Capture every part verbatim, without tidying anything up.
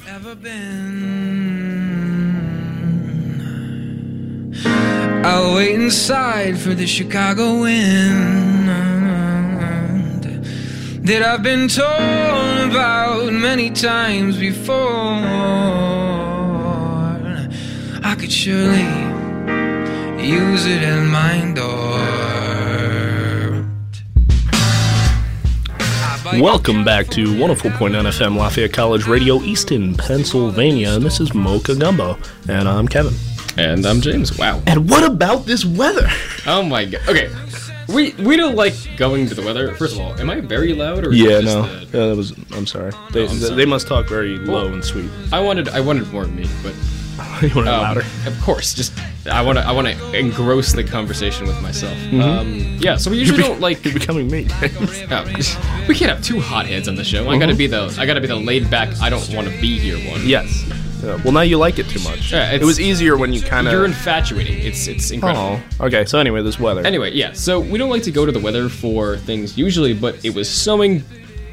Ever been? I'll wait inside for the Chicago wind that I've been told about many times before. I could surely use it at my door. Welcome back to one oh four point nine F M Lafayette College Radio, Easton, Pennsylvania. And this is Mocha Gumbo. And I'm Kevin. And I'm James. Wow. And what about this weather? Oh my god. Okay. We we don't like going to the weather. First of all, am I very loud or is Yeah, it just no. the... Yeah, that was. I'm sorry. They, Oh, I'm sorry. they must talk very Well, low and sweet. I wanted I wanted more of me, but You want it um, louder? of course, just I want to I want to engross the conversation with myself. Um, yeah, so we usually You're be- don't like. You're becoming me. Oh, we can't have two hotheads on the show. I gotta be the I gotta be the laid back. I don't want to be here one. Yes. Yeah, well, now you like it too much. Yeah, it it's- was easier when you kind of. You're infatuating. It's it's incredible. Oh. Okay. So anyway, this weather. Anyway, yeah, so we don't like to go to the weather for things usually, but it was snowing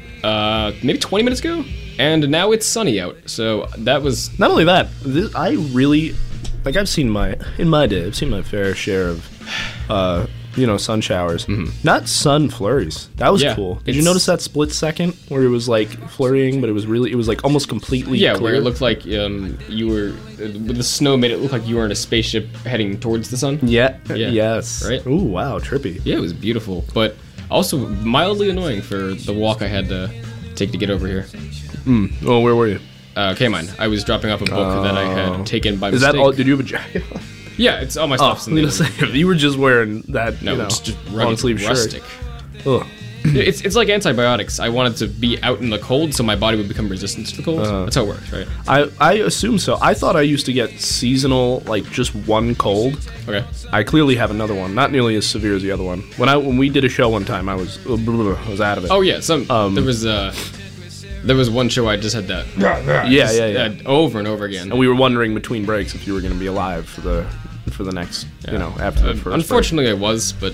uh, maybe twenty minutes ago, and now it's sunny out. So that was, Not only that, this, I really like. I've seen my in my day. I've seen my fair share of, uh, you know, sun showers. Not sun flurries. That was Yeah, cool. Did you it's- notice that split second where it was like flurrying, but it was really, it was like almost completely yeah, clear? where it looked like um, you were, uh, the snow made it look like you were in a spaceship heading towards the sun. Yeah. Yeah, Yes. right? Ooh, wow, trippy. Yeah, it was beautiful, but also mildly annoying for the walk I had to take to get over here. Oh, where were you? Uh, K-Mine, I was dropping off a book that I had taken by Is mistake. that all? Did you have a jacket? on? Yeah, it's all my Oh, stuff's I in was the gonna say, if you were just wearing that, No, you know, it's just long rugged, sleeve shirt. rustic. Ugh. It's it's like antibiotics. I wanted to be out in the cold so my body would become resistant to the cold. Uh-huh. That's how it works, right? I I assume so. I thought I used to get seasonal, like just one cold. Okay. I clearly have another one, not nearly as severe as the other one. When I when we did a show one time, I was I was out of it. Oh yeah, some Um, there was uh there was one show I just had that yeah, yeah, yeah. uh, over and over again. And we were wondering between breaks if you were going to be alive for the for the next, you know, after the Uh, first. unfortunately, I was, but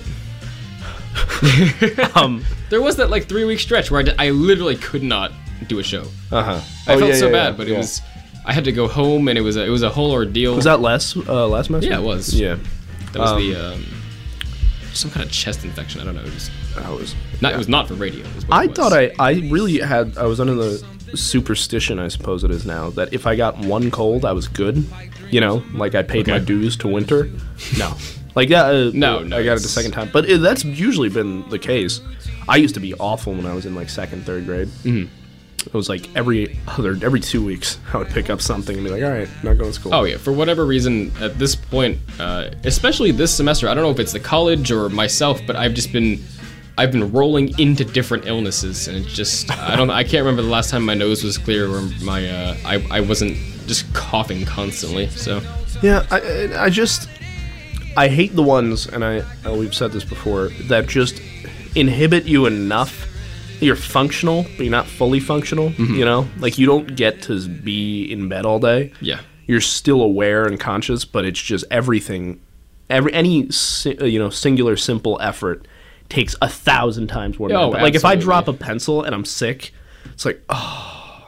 break. um, there was that like three week stretch where I, did, I literally could not do a show. uh huh. I felt so bad, but it was I had to go home and it was a, it was a whole ordeal. Was that last uh, last semester? Yeah, it was. Yeah, That was um, the um, some kind of chest infection. I don't know. It was that was. not. It was not for radio. is what I it was. thought I, I really had I was under the superstition, I suppose it is now, that if I got one cold I was good. You know, like I paid my Okay. dues to winter. No, like yeah, uh, No, no, I got it it's- the second time, but it, that's usually been the case. I used to be awful when I was in like second, third grade. Mm-hmm. It was like every other every two weeks I would pick up something and be like, all right, not going to school. Oh yeah, for whatever reason, at this point, uh, especially this semester, I don't know if it's the college or myself, but I've just been, I've been rolling into different illnesses, and it's just, I don't, I can't remember the last time my nose was clear or my, uh, I, I wasn't just coughing constantly. So Yeah, I, I I just I hate the ones, and I uh, we've said this before, that just inhibit you enough. You're functional, but you're not fully functional. You know, like you don't get to be in bed all day. yeah, You're still aware and conscious, but it's just everything. Every any si- uh, you know singular simple effort takes a thousand times more. Oh, But like if I absolutely. drop a pencil and I'm sick, it's like oh,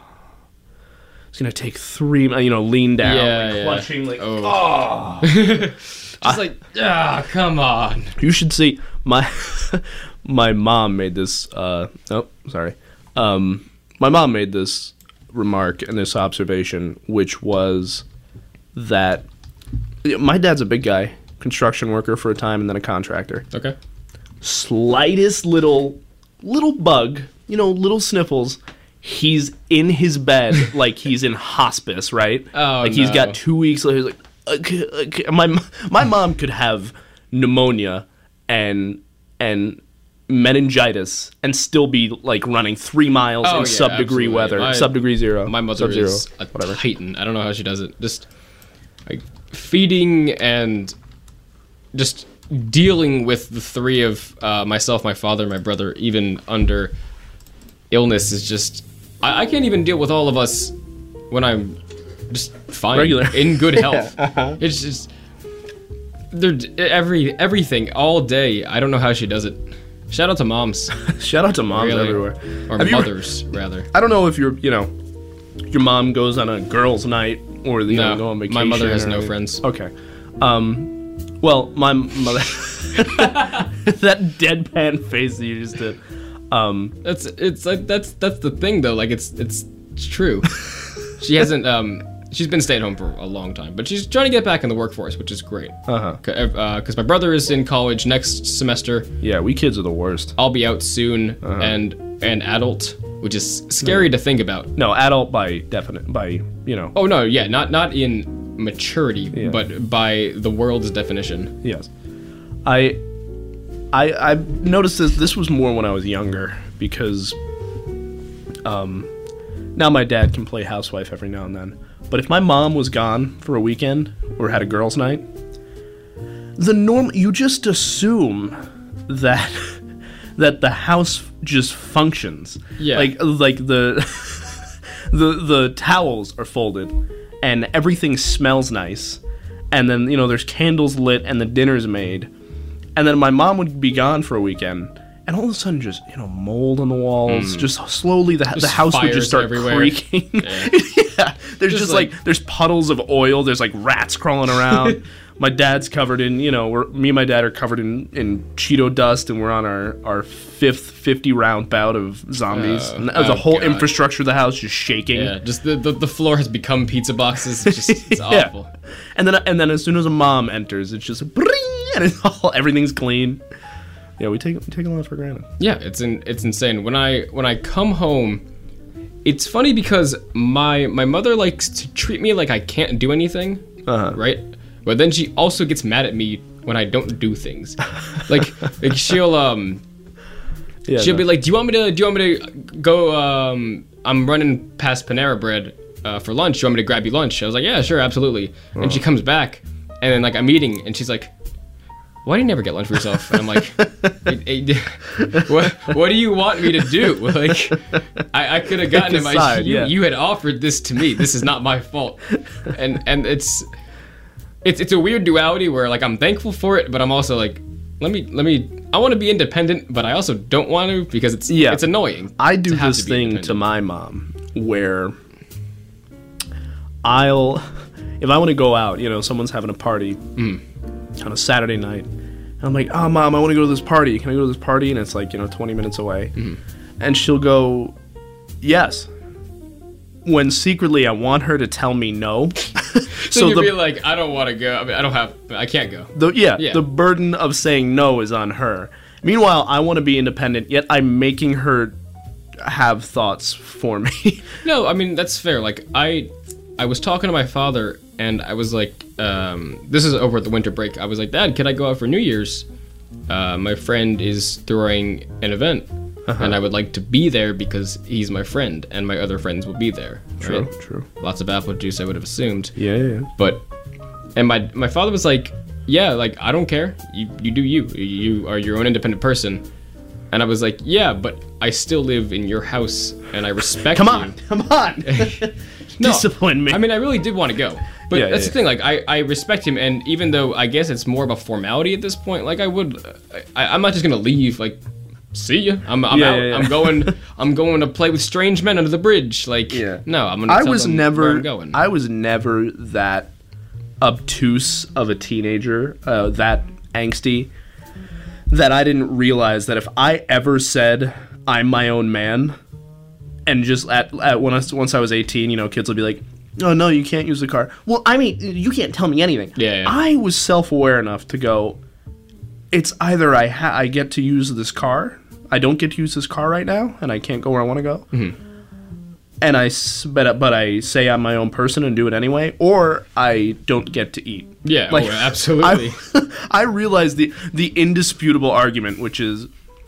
it's gonna take three. You know, lean down, Yeah, like, yeah. clutching, like Oh. oh. just like, ah, come on. You should see my my mom made this. Uh, oh, sorry. Um, my mom made this remark and this observation, which was that my dad's a big guy, construction worker for a time, and then a contractor. Okay. Slightest little little bug, you know, little sniffles. He's in his bed like he's in hospice, right? Oh, like he's no. got two weeks. He's like, okay, okay. my my mom could have pneumonia and and meningitis and still be like running three miles Oh, in yeah, sub degree absolutely. weather, My- sub degree zero. My mother sub-zero, is a whatever. titan. I don't know how she does it. Just like feeding and just dealing with the three of uh, myself, my father, my brother, even under illness is just. I, I can't even deal with all of us when I'm just fine, Regular. in good health. uh-huh. It's just they're every everything all day. I don't know how she does it. Shout out to moms, Shout out to moms really. everywhere. or Have you- mothers rather. I don't know if you're, you know, your mom goes on a girls' night or you know, No, go on vacation. my mother has or no anything. friends. Okay. Um, well, my mother. That deadpan face that you just did. Um, That's it's like that's that's the thing though. Like it's it's, it's true. She hasn't. Um, she's been stay at home for a long time, but she's trying to get back in the workforce, which is great. uh-huh. Because my brother is in college next semester. Yeah, we kids are the worst. I'll be out soon, Uh-huh. and an adult, which is scary to think about. No, adult by definite by you know. Oh no, yeah, not not in maturity, Yeah. but by the world's definition. Yes. I I I noticed this this was more when I was younger because um now my dad can play housewife every now and then. But if my mom was gone for a weekend or had a girls' night, the norm you just assume that that the house just functions. Yeah. Like like the the the towels are folded and everything smells nice. And then, you know, there's candles lit and the dinner's made. And then my mom would be gone for a weekend, and all of a sudden, just you know, mold on the walls. Just slowly, the the house would fires just start everywhere. creaking. Yeah. Yeah, there's just, Just like, like- there's puddles of oil. There's like rats crawling around. My dad's covered in, you know, we're, me and my dad are covered in, in Cheeto dust, and we're on our, our fifth fifty round bout of zombies. Oh, and the oh, whole God. infrastructure of the house just shaking. Yeah, just the, the the floor has become pizza boxes. It's just it's Yeah. awful. And then and then as soon as a mom enters, it's just bring, and it's all everything's clean. Yeah, we take we take a lot for granted. Yeah, it's in, it's insane. When I when I come home, it's funny because my my mother likes to treat me like I can't do anything, Uh-huh. right? But then she also gets mad at me when I don't do things. Like like she'll um Yeah, she'll no. be like, "Do you want me to do you want me to go um I'm running past Panera Bread uh, for lunch. Do you want me to grab you lunch?" I was like, "Yeah, sure, absolutely." And she comes back and then like I'm eating and she's like, "Why do you never get lunch for yourself?" And I'm like, "Hey, hey, what, what do you want me to do? Like, I, I could have gotten him. I, Decide, you, yeah. you had offered this to me. This is not my fault." And and it's it's it's a weird duality where like I'm thankful for it, but I'm also like, let me let me. I want to be independent, but I also don't want to because it's Yeah. it's annoying. I do to have this to be thing to independent. my mom where I'll, if I want to go out, you know, someone's having a party Mm. on a Saturday night, and I'm like, "Oh, mom, I want to go to this party. Can I go to this party?" And it's like, you know, twenty minutes away, Mm-hmm. and she'll go, "Yes." When secretly I want her to tell me no. So you'd be like, I don't want to go. I mean, I don't have. I can't go. The, yeah, Yeah. the burden of saying no is on her. Meanwhile, I want to be independent, yet I'm making her have thoughts for me. No, I mean that's fair. Like I, I was talking to my father, and I was like, um, "This is over the winter break." I was like, "Dad, can I go out for New Year's? Uh, my friend is throwing an event, Uh-huh. and I would like to be there because he's my friend, and my other friends will be there." True, right? true. Lots of apple juice, I would have assumed. Yeah, yeah, yeah. But, and my my father was like, "Yeah, like I don't care. You you do you. You are your own independent person." And I was like, "Yeah, but I still live in your house, and I respect Come you." on, come on. No, Discipline me. I mean, I really did want to go, but Yeah, that's yeah, the thing. Like, I, I respect him, and even though I guess it's more of a formality at this point, like I would, I, I'm not just gonna leave. Like, see ya. I'm, I'm Yeah, out. yeah, yeah. I'm going. I'm going to play with strange men under the bridge. Like, Yeah. no, I'm gonna. I tell was them never. where I'm going. I was never that obtuse of a teenager, uh, that angsty, that I didn't realize that if I ever said I'm my own man, and just at, at when I, once I was eighteen, you know, kids would be like, "Oh no, you can't use the car." Well, I mean, you can't tell me anything. Yeah, yeah. I was self-aware enough to go, it's either I ha- I get to use this car, I don't get to use this car right now, and I can't go where I want to go. Mm-hmm. And I, s- but, but I say I'm my own person and do it anyway, or I don't get to eat. yeah, Like, oh, absolutely. I, I realize the the indisputable argument, which is,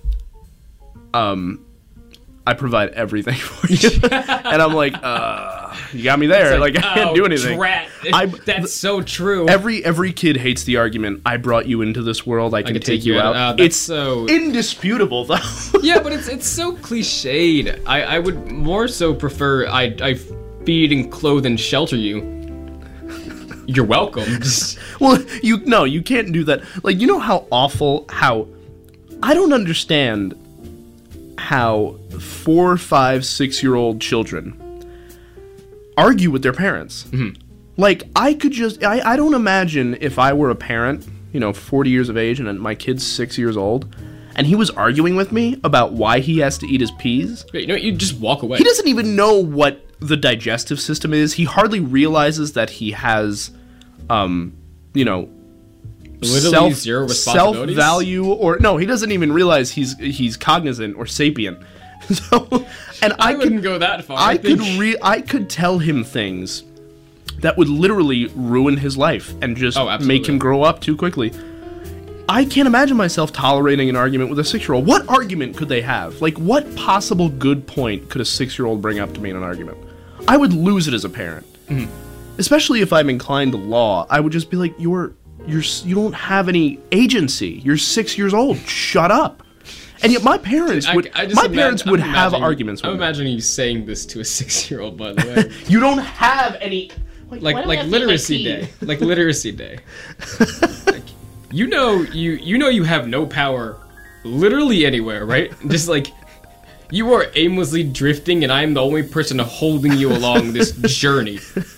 um, I provide everything for you, and I'm like, uh, you got me there. Like, I can't oh, do anything. Drat. I- That's so true. Every every kid hates the argument. I brought you into this world. I can, take, you out. Uh, that's it's so. indisputable, though. Yeah, but it's it's so cliched. I, I would more so prefer I I feed and clothe and shelter you. You're welcome. Just, Well, you no, you can't do that. Like, you know how awful, how I don't understand how four, five, six year old children argue with their parents. Mm-hmm. Like, I could just, I, I don't imagine if I were a parent, you know, forty years of age, and my kid's six years old, and he was arguing with me about why he has to eat his peas. You know what? You just walk away. He doesn't even know what the digestive system is. He hardly realizes that he has, um, you know, Literally self, zero responsibilities? self-value, or no, he doesn't even realize he's he's cognizant or sapient. So, and I, I wouldn't could go that far. I, I, could think. re- I could tell him things that would literally ruin his life and just Oh, absolutely. make him grow up too quickly. I can't imagine myself tolerating an argument with a six-year-old. What argument could they have? Like, what possible good point could a six-year-old bring up to me in an argument? I would lose it as a parent. Mm-hmm. Especially if I'm inclined to law. I would just be like, you're, you're, you don't have any agency. You're six years old. Shut up. And yet my parents would, I, I just my imagine- parents would I'm have imagining- arguments with I'm me. imagining you saying this to a six-year-old, by the way. You don't have any... like Why do I like have to eat my literacy pee? day. Like literacy day. Like, you know you you know you have no power literally anywhere, right? Just like you are aimlessly drifting, and I am the only person holding you along this journey.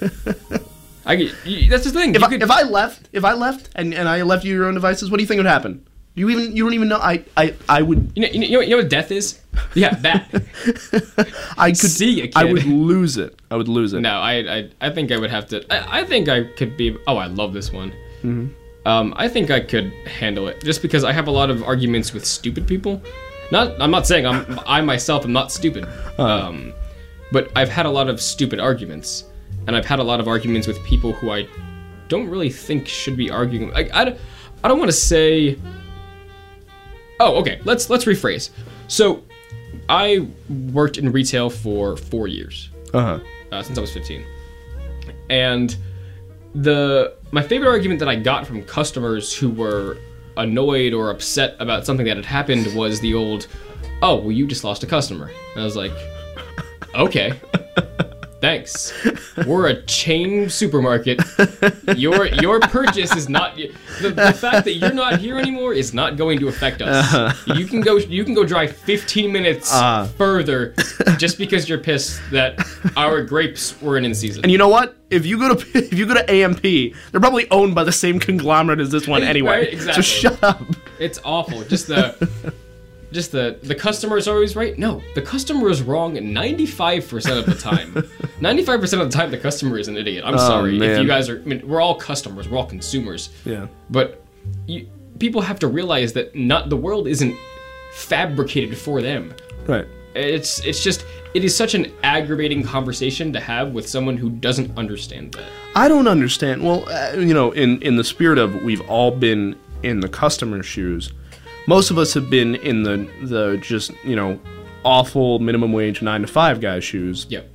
I get- you, that's the thing. If you I, could- if I left, if I left, and, and I left you your own devices, what do you think would happen? You even you don't even know. I I, I would you know, you know you know what death is? Yeah, that. I could See ya, I kid. would lose it. I would lose it. No, I, I I think I would have to. I, I think I could be. Oh, I love this one. Mm-hmm. Um, I think I could handle it just because I have a lot of arguments with stupid people. Not, I'm not saying I'm. I myself am not stupid. Um, but I've had a lot of stupid arguments, and I've had a lot of arguments with people who I don't really think should be arguing. Like I, don't- I don't want to say. Oh, okay. Let's let's rephrase. So, I worked in retail for four years Uh-huh. uh, since I was fifteen, and the my favorite argument that I got from customers who were annoyed or upset about something that had happened was the old, "Oh, well, you just lost a customer." And I was like, "Okay, thanks. We're a chain supermarket. Your your purchase is not the, the fact that you're not here anymore is not going to affect us. You can go you can go drive fifteen minutes Uh. further just because you're pissed that our grapes weren't in season." And you know what? If you go to if you go to A M P, they're probably owned by the same conglomerate as this one anyway. Right, exactly. So shut up. It's awful. Just the just the the customer is always right. No, the customer is wrong ninety-five percent of the time. ninety-five percent of the time the customer is an idiot. I'm sorry if man. you guys are I mean we're all customers, we're all consumers. Yeah. But you, people have to realize that not the world isn't fabricated for them. Right. It's it's just it is such an aggravating conversation to have with someone who doesn't understand that. I don't understand. Well, uh, you know, in in the spirit of we've all been in the customer's shoes. Most of us have been in the the just, you know, awful minimum wage nine to five guy's shoes. Yep.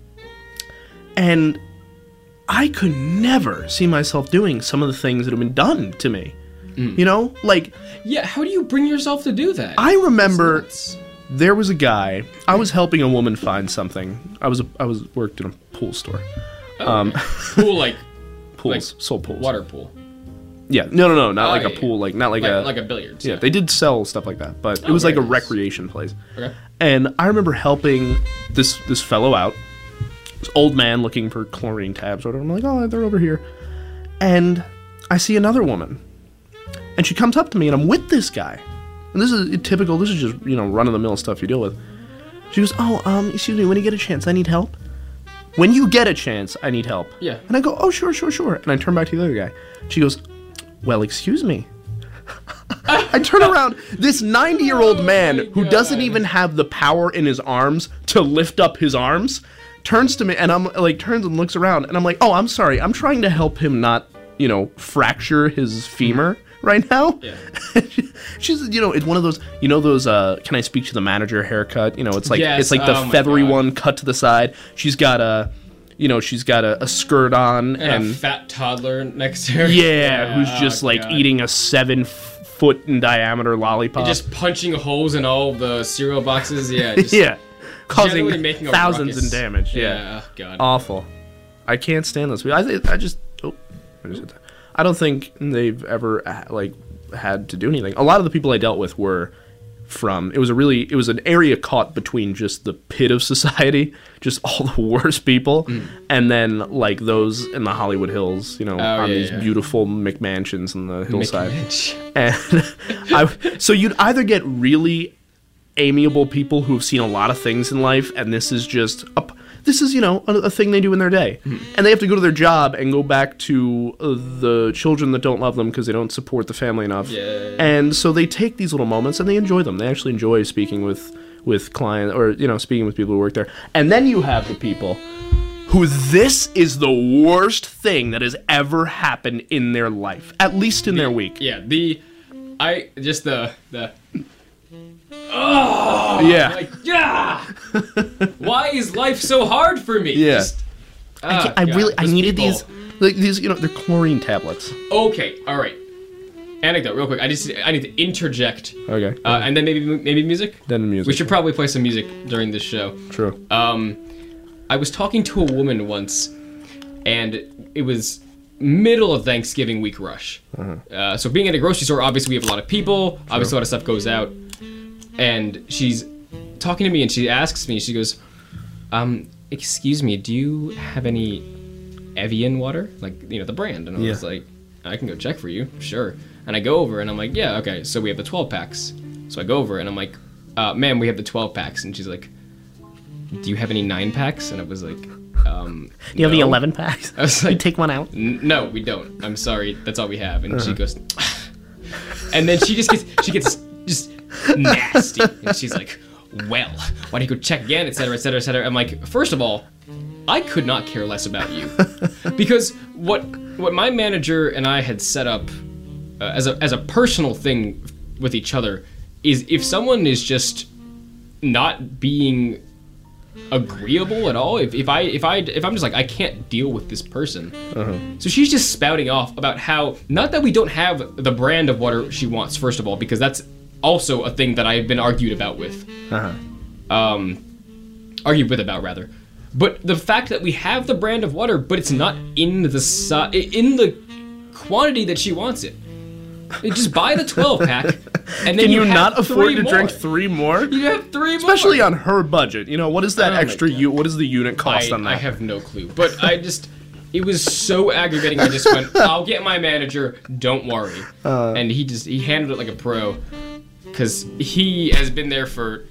And I could never see myself doing some of the things that have been done to me. You know? Like, Yeah, how do you bring yourself to do that? I remember It's nuts. there was a guy, I was helping a woman find something. I was a, I was worked in a pool store. Um, Pool like pools, sold pools. water pool. Yeah, no, no, no, not Oh, like yeah, a pool, like not like, Like, a like a billiards. yeah. They did sell stuff like that, but it Oh, was like a very nice. recreation place. Okay. And I remember helping this this fellow out, this old man looking for chlorine tabs or whatever. I'm like, oh, they're over here. And I see another woman, and she comes up to me, and I'm with this guy. And this is typical. This is just, you know, run of the mill stuff you deal with. She goes, oh, um, excuse me, when you get a chance, I need help. When you get a chance, I need help. Yeah. And I go, oh, sure, sure, sure. And I turn back to the other guy. She goes, well, excuse me. I turn around, this ninety-year-old man Oh my who doesn't God. even have the power in his arms to lift up his arms, turns to me, and I'm like, turns and looks around, and I'm like, oh, I'm sorry, I'm trying to help him not, you know, fracture his femur right now. Yeah. She's, you know, it's one of those, you know, those, uh, can I speak to the manager haircut? You know, it's like, Yes, it's like the oh my feathery God. one cut to the side. She's got a, you know, she's got a, a skirt on, And, and a fat toddler next to her. yeah, who's just oh like God. eating a seven f- foot in diameter lollipop. Just punching holes in all the cereal boxes. Yeah. Just yeah, causing generally making a thousands ruckus. in damage. Yeah, Yeah. Oh, God. awful. I can't stand those people. I th- I just oh, I just hit that. I don't think they've ever uh, like had to do anything. A lot of the people I dealt with were from. It was a really, it was an area caught between just the pit of society, just all the worst people, mm. and then like those in the Hollywood Hills, you know, oh, on yeah, these yeah. beautiful McMansions in the hillside. McMansion. And I, so you'd either get really amiable people who have seen a lot of things in life, and this is just a, this is, you know, a, a thing they do in their day. Mm. And they have to go to their job and go back to uh, the children that don't love them because they don't support the family enough. Yeah. And so they take these little moments and they enjoy them. They actually enjoy speaking with, with clients or, you know, speaking with people who work there. And then you have the people who this is the worst thing that has ever happened in their life, at least in the, their week. Yeah, the, I, just the, the, oh, yeah. Like, yeah. Why is life so hard for me? Yeah. Just, I, oh, I God, really, I needed people. these, like these, you know, they're chlorine tablets. Okay, all right. Anecdote, real quick. I just, I need to interject. Okay. Uh, and then maybe, maybe music. Then music. We should probably play some music during this show. True. Um, I was talking to a woman once, and it was middle of Thanksgiving week rush. Uh-huh. Uh, so being at a grocery store, obviously we have a lot of people. True. Obviously a lot of stuff goes out. And she's talking to me, and she asks me, she goes, um, excuse me, do you have any Evian water? Like, you know, the brand. And I yeah. was like, I can go check for you, sure. And I go over, and I'm like, yeah, okay, so we have the twelve packs. So I go over, and I'm like, uh, ma'am, we have the twelve packs. And she's like, do you have any nine packs? And I was like, um, do you no. have the eleven packs? I was like, you take one out? No, we don't. I'm sorry, that's all we have. And uh-huh. she goes, and then she just gets, she gets just nasty. And she's like, well, why don't you go check again, et cetera, et cetera, et cetera. I'm like, first of all, I could not care less about you. Because what what my manager and I had set up uh, as a as a personal thing with each other is if someone is just not being agreeable at all, if, if I if I if I'm just like, I can't deal with this person. Uh-huh. So she's just spouting off about how, not that we don't have the brand of water she wants, first of all, because that's also a thing that I've been argued about with. Uh-huh. Um, argued with about, rather. But the fact that we have the brand of water, but it's not in the si- in the quantity that she wants it. You just buy the twelve pack, and then Can you, you have not afford to more. drink three more? You have three more. Especially on her budget. You know, what is that Oh extra? my God. U- what is the unit cost I, on that? I have no clue. But I just, it was so aggravating. I just went, I'll get my manager, don't worry. Uh, and he just, he handled it like a pro. Because he has been there for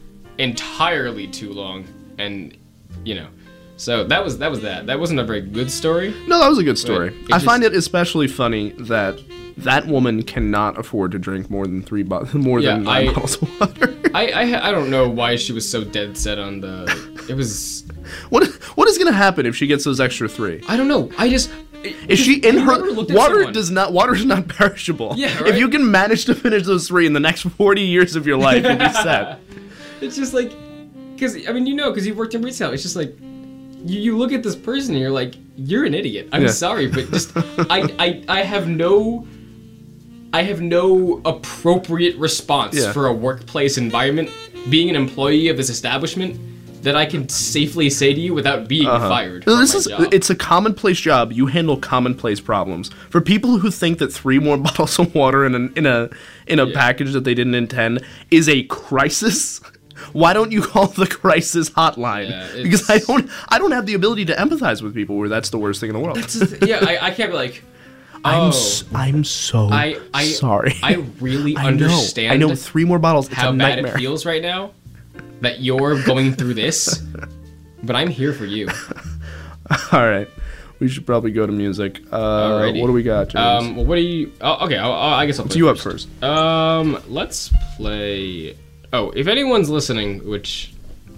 entirely too long. And, you know. So that was that was that. That wasn't a very good story. No, that was a good story. I just, find it especially funny that that woman cannot afford to drink more than three bo- more Yeah, than nine I- bottles of water. I, I I don't know why she was so dead set on the. It was. What what is going to happen if she gets those extra three? I don't know. I just. Is she in have you her ever looked at water someone- does not water is not perishable. Yeah, If right? you can manage to finish those three in the next forty years of your life, you'll be set. It's just like, because I mean, you know, because you worked in retail. It's just like, you, you look at this person and you're like, you're an idiot. I'm Yeah. sorry, but just I, I I have no. I have no appropriate response Yeah. for a workplace environment, being an employee of this establishment, that I can safely say to you without being fired. No, from this my is job. it's a commonplace job. You handle commonplace problems. For people who think that three more bottles of water in a in a in a Yeah. package that they didn't intend is a crisis. Why don't you call the crisis hotline? Yeah, it's- because I don't I don't have the ability to empathize with people where that's the worst thing in the world. It's just- yeah, I, I can't be like, I'm oh, s- I'm so I, I, sorry. I really I know. understand I know three more bottles. It's how a bad nightmare. it feels right now that you're going through this, but I'm here for you. All right, we should probably go to music. Uh, Alrighty. what do we got, James? Um, well, what do you? Oh, okay, I'll, I'll, I guess I'll. It's play you up first. first. Um, let's play. Oh, if anyone's listening, which,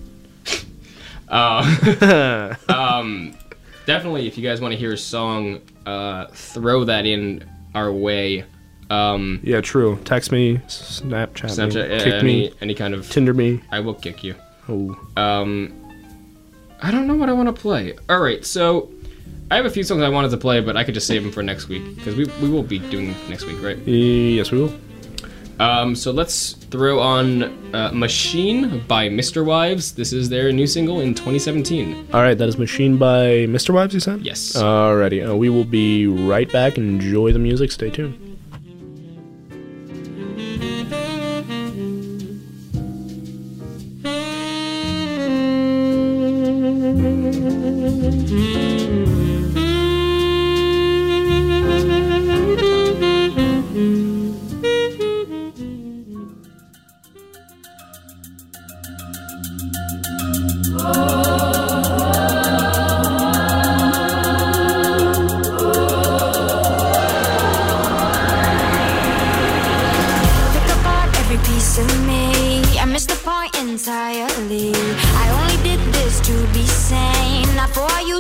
uh, um, definitely, if you guys want to hear a song, uh, throw that in our way. Um, Yeah, true. Text me, Snapchat, Snapchat, me, uh, kick any, me, any kind of. Tinder me. I will kick you. Oh, Um, I don't know what I want to play. All right, so I have a few songs I wanted to play, but I could just save them for next week because we we will be doing next week, right? yes, we will. Um, so let's throw on uh, "Machine" by Mister Wives. This is their new single in twenty seventeen. All right, that is Machine by Mister Wives, you said? Yes. Alrighty, uh, we will be right back. Enjoy the music. Stay tuned.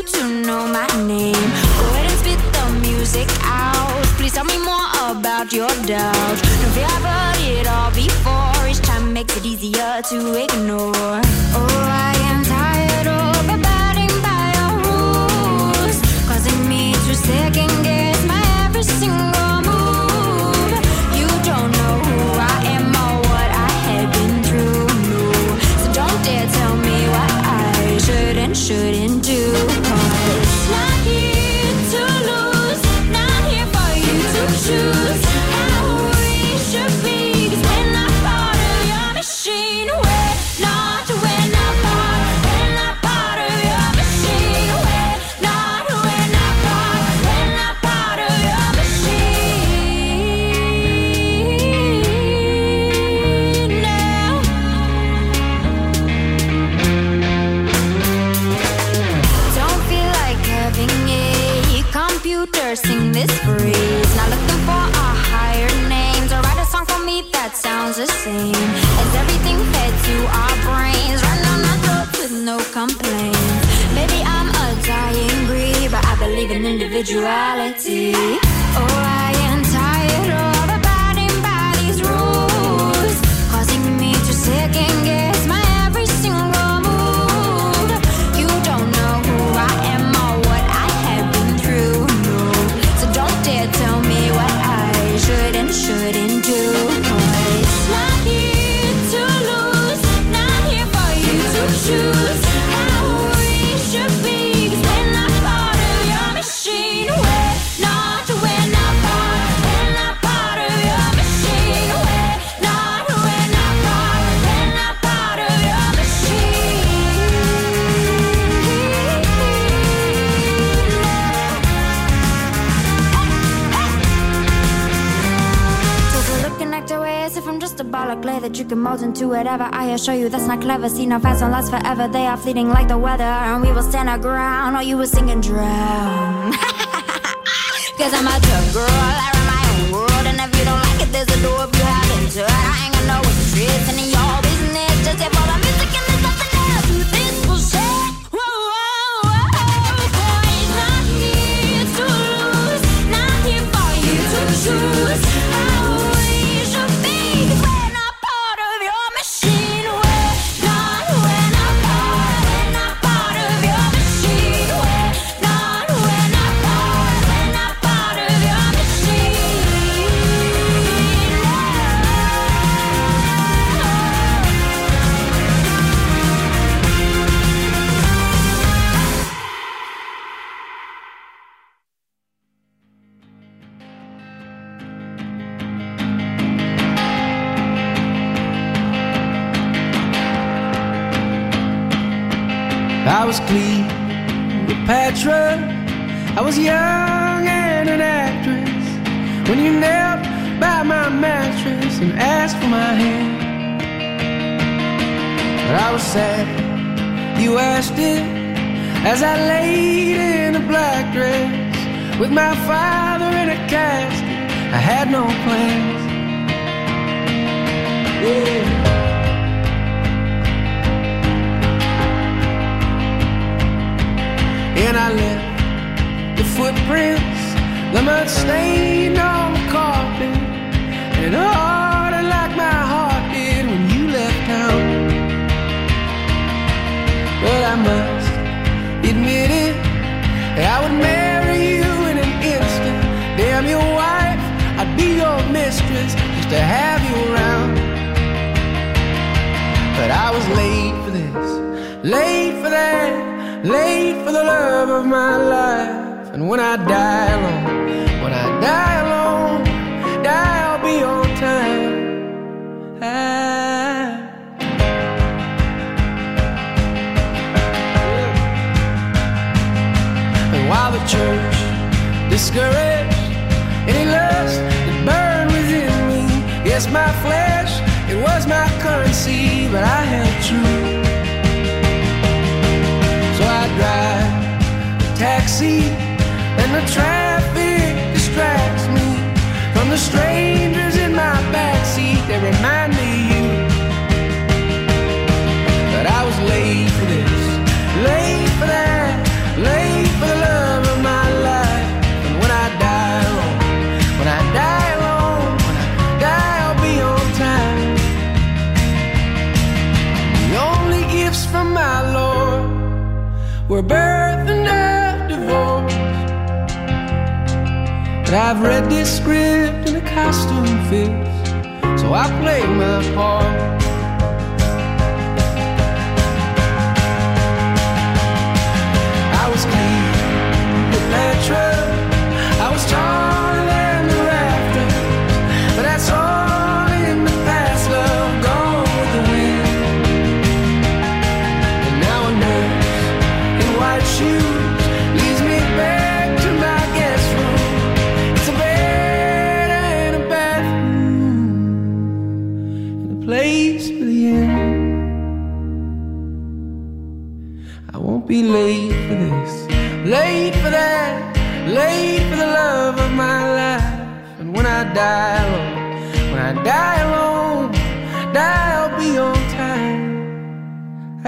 you to know my name. Go ahead and spit the music out. Please tell me more about your doubt. Don't feel I've heard it all before. Each time makes it easier to ignore. Oh, I am tired of abiding by your rules, causing me to second guess my every single move. You don't know who I am or what I have been through, no. So don't dare tell me what I should and shouldn't do. Cause not here to lose, not here for you to choose how we should be. Cause we're not part of your machine. We're not, we're not part, we're not part of your machine. We're not, we're not part, we're not part of your machine now. Don't feel like having a computer sing this phrase. Not looking for a higher name to write a song for me that sounds the same as everything fed to our brains. Run down our throats with no complaints. Maybe I'm a dying breed, but I believe in individuality. Oh, I am tired of abiding by these rules, causing me to second guess my every single move. You don't know who I am or what I have been through, no. So don't dare tell me what I should and shouldn't do. Cause not here to lose, not here for you to choose how we should be. Cause we're not part of your machine. We're not, we're not part, we're not part of your machine. We're not, we're not part, we're not part of your machine. So to look and act away as if I'm just a ball of clay that you can mold into whatever I assure you that's not clever. See, no fast won't last forever. They are fleeting like the weather, and we will stand our ground or you will sink and drown. Cause I'm a tough girl, I run my own world, and if you don't like it, there's a door if you haven't heard. I ain't got no secrets in your business, just here for the music and there's nothing else to this bullshit. Whoa, whoa, whoa, boys, not here to lose, not here for you to choose how we should be. Cause we're not part of your machine. We're not, we're not part, we're not part of your machine. We're not, we're not part, we're not part of your machine. I was Cleopatra, I was young and an actress, when you knelt by my mattress and asked for my hand. But I was sad you asked it, as I laid in a black dress with my father in a casket. I had no plans. Yeah. And I left the footprints, the mud stain on the carpet, and it harder like my heart did when you left town. But I must admit it, I would marry you in an instant. Damn your wife, I'd be your mistress just to have you around. But I was late for this, late for that, late for the love of my life. And when I die alone, when I die alone, die I'll be on time. I... And while the church discouraged any lust that burned within me, yes, my flesh, it was my currency, but I held true. So I drive a taxi, and the traffic distracts me from the strangers in my backseat that remind me of you. But I was late for this, late for that, late But I've read this script and the costume fits, so I play my part. I was clean with Petra, I was taller than the rafters, but that's all in the past, love, gone with the wind. And now a nurse in white shoes leads me back to my guest room. It's a bed and a bathroom and a place for the end. I won't be late for this, late for that, late for the love of my life. And when I die alone, when I die alone, die I'll be on time. I...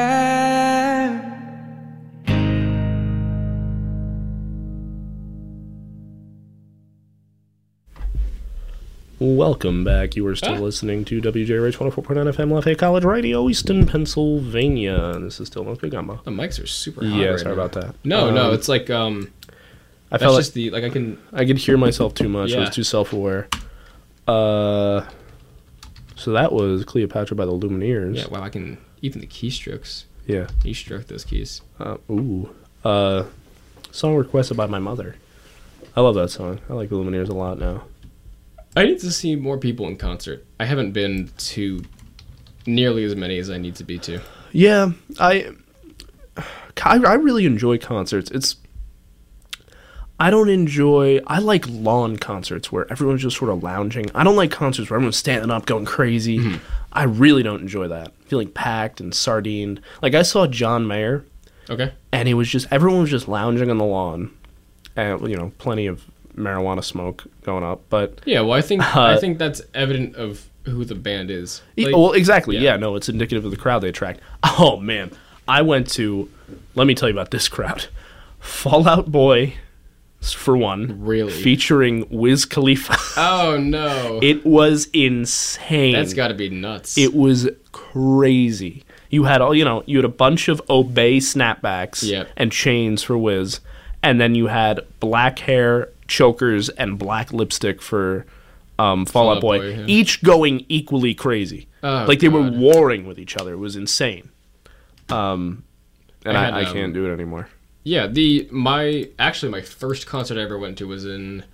Welcome back. You are still Ah. listening to W J R A twenty-four point nine F M Lafayette College Radio, Easton, Pennsylvania. And this is still North Big Gumbo. The mics are super hot. Yeah, right sorry now. about that. No, no, Um, it's like um, I that's felt just like the like I can. I could hear myself too much. I Yeah. was too self-aware. Uh, so that was Cleopatra by the Lumineers. Yeah, wow, I can even the keystrokes. Yeah. Keystroke those keys. Uh, ooh. Uh, song requested by my mother. I love that song. I like the Lumineers a lot now. I need to see more people in concert. I haven't been to nearly as many as I need to be to. Yeah, I, I, I really enjoy concerts. It's, I don't enjoy, I like lawn concerts where everyone's just sort of lounging. I don't like concerts where everyone's standing up going crazy. Mm-hmm. I really don't enjoy that. Feeling packed and sardined. Like I saw John Mayer, Okay. and it was just, everyone was just lounging on the lawn. And, you know, plenty of marijuana smoke going up, but... Yeah, well, I think Uh, I think that's evident of who the band is. E- Like, well, exactly. yeah. Yeah. no, it's indicative of the crowd they attract. Oh man, I went to. Let me tell you about this crowd. Fall Out Boy, for one, Really? featuring Wiz Khalifa. Oh no, It was insane. that's got to be nuts. It was crazy. You had all you know. You had a bunch of Obey snapbacks Yep. and chains for Wiz, and then you had black hair, chokers, and black lipstick for um, Fall Out Boy, Boy, yeah. each going equally crazy. Oh, like they were God. warring with each other. It was insane. Um, and I I, had, I um, can't do it anymore. Yeah, the my actually my first concert I ever went to was in.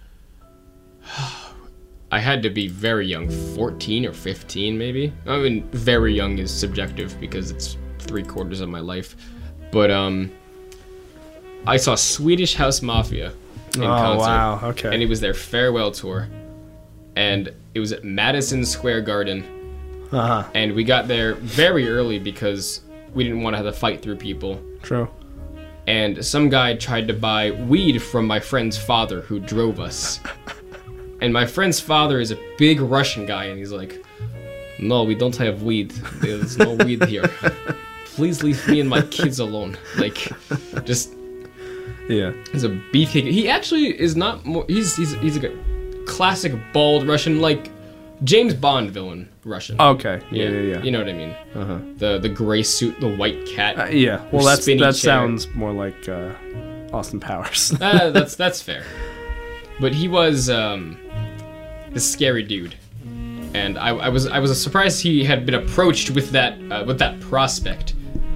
I had to be very young, fourteen or fifteen maybe. I mean, very young is subjective because it's three quarters of my life. But um, I saw Swedish House Mafia in concert. Okay. And it was their farewell tour, and it was at Madison Square Garden. uh-huh. And we got there very early because we didn't want to have to fight through people. True. And some guy tried to buy weed from my friend's father who drove us. And my friend's father is a big Russian guy, and he's like, "No, we don't have weed. There's no weed here. Please leave me and my kids alone." Like, just Yeah. he's a beefcake. He actually is not more. He's he's he's a classic bald Russian, like James Bond villain Russian. Okay. Yeah, yeah, yeah. You know what I mean? Uh-huh. The the gray suit, the white cat. Uh, yeah. Well, that's spinny that chair. sounds more like uh, Austin Powers. uh, that's that's fair. But he was um, this scary dude, and I, I was I was surprised he had been approached with that uh, with that prospect.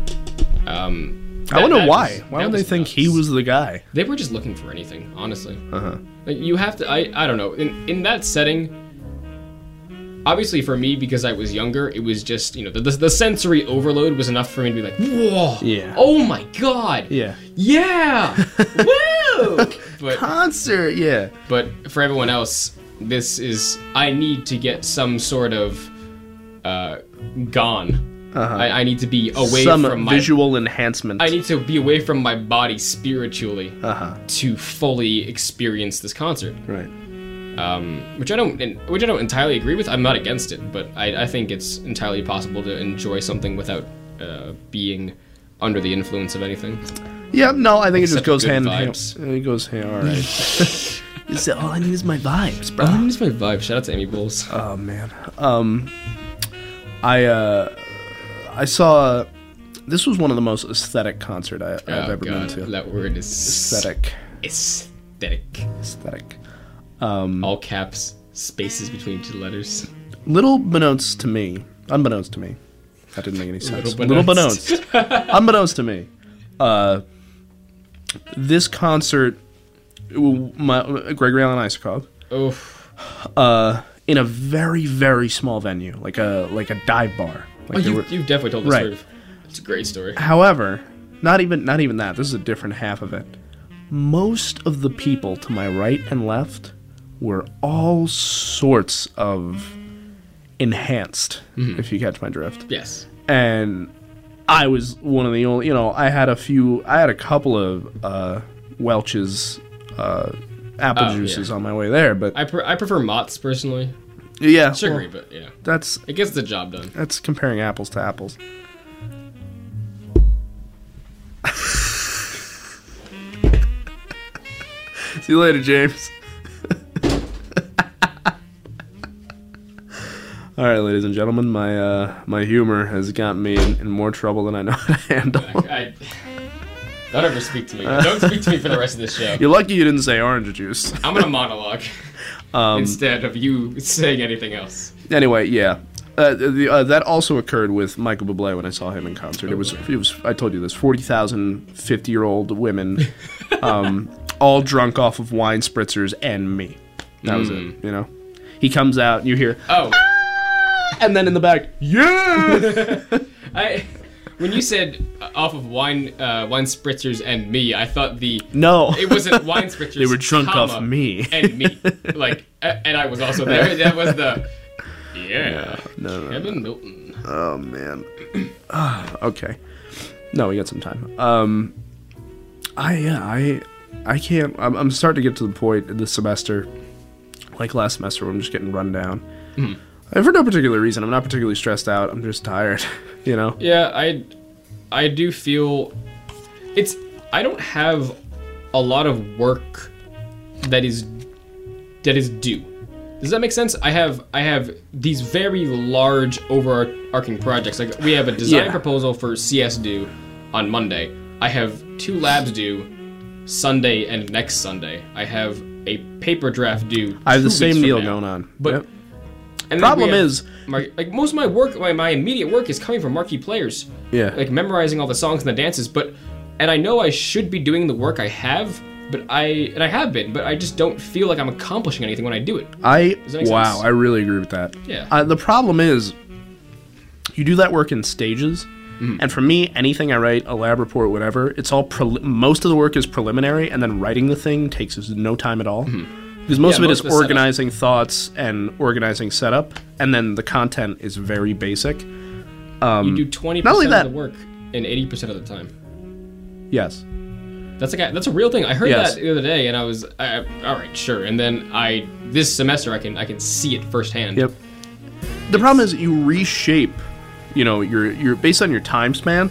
Um, I that- wonder that why. was- Why that would they was think he nuts. was the guy? They were just looking for anything, honestly. Uh huh. Like, you have to. I I don't know. In in that setting, obviously for me because I was younger, it was just you know the the, the sensory overload was enough for me to be like, whoa, Yeah. oh my god, Yeah. yeah, woo. But Concert. Yeah. but for everyone else, this is I need to get some sort of uh, gone. Uh-huh. I, I need to be away Some from my. visual enhancement. I need to be away from my body spiritually Uh huh. to fully experience this concert. Right. Um, which I don't, which I don't entirely agree with. I'm not against it, but I, I think it's entirely possible to enjoy something without uh, being under the influence of anything. Yeah. No, I think it just Except goes good hand in vibes. hand. It goes hand. All right. Is that all I need is my vibes, bro. Oh, it's my vibe. Shout out to Amy Bowles. Oh man. Um I uh I saw this was one of the most aesthetic concert I, I've Oh, ever God, been to. that word is Aesthetic. Aesthetic. Aesthetic. All caps, spaces between two letters. Little beknownst to me, unbeknownst to me, that didn't make any sense. Little Little beknownst. beknownst, unbeknownst to me, uh, this concert, my Gregory Alan Isakov, Oof. uh, in a very very small venue, like a like a dive bar. Like Oh, there you, were- you've definitely told this Right. story. It's a great story. However, not even not even that. This is a different half of it. Most of the people to my right and left were all sorts of enhanced, if you catch my drift. Yes. And I was one of the only, you know, I had a few, I had a couple of uh, Welch's uh, apple Oh, juices yeah. on my way there, but I, pre- I prefer Mott's personally. yeah, Sugary, well, but yeah. that's It gets the job done. that's comparing apples to apples. See you later, James. All right, ladies and gentlemen, my uh, my humor has gotten me in, in more trouble than I know how to handle. I, don't ever speak to me. Don't speak to me for the rest of this show. You're lucky you didn't say orange juice. I'm gonna monologue Um, instead of you saying anything else. Anyway, yeah, uh, the, uh, that also occurred with Michael Bublé when I saw him in concert. It was it was I told you this forty thousand fifty-year-old women, um, all drunk off of wine spritzers and me. That was it. You know, he comes out and you hear, Oh, and then in the back, yeah. I. When you said uh, off of wine, uh, wine spritzers and me, I thought the No, it wasn't wine spritzers. They were drunk comma, off me. and me, like, a- and I was also there. That was the yeah. no, no, no. Kevin Milton. Oh man. Okay. No, we got some time. Um, I yeah I I can't. I'm, I'm starting to get to the point this semester, like last semester, where I'm just getting run down. Mm-hmm. And for no particular reason. I'm not particularly stressed out. I'm just tired. You know. Yeah, I, I do feel it's. I don't have a lot of work that is that is due. Does that make sense? I have I have these very large overarching projects. Like we have a design Yeah. proposal for C S due on Monday. I have two labs due Sunday and next Sunday. I have a paper draft due. I have the two same weeks from deal now. going on. But Yep. and then Problem we have is- my, like most of my work, my, my immediate work is coming from marquee players. Yeah. Like memorizing all the songs and the dances, but and I know I should be doing the work I have, but I and I have been, but I just don't feel like I'm accomplishing anything when I do it. I that make wow, sense? I really agree with that. Yeah. Uh, the problem is, you do that work in stages, Mm-hmm. and for me, anything I write, a lab report, whatever, it's all preli- most of the work is preliminary, and then writing the thing takes us no time at all. Because most Yeah, of it most is of the setup. organizing thoughts and organizing setup, and then the content is very basic. you do twenty not only percent that- of the work in eighty percent of the time. Yes. That's like a, that's a real thing. I heard Yes. that the other day, and I was I, all right, sure. And then I this semester I can I can see it firsthand. Yep. The problem is you reshape, you know, your your based on your time span.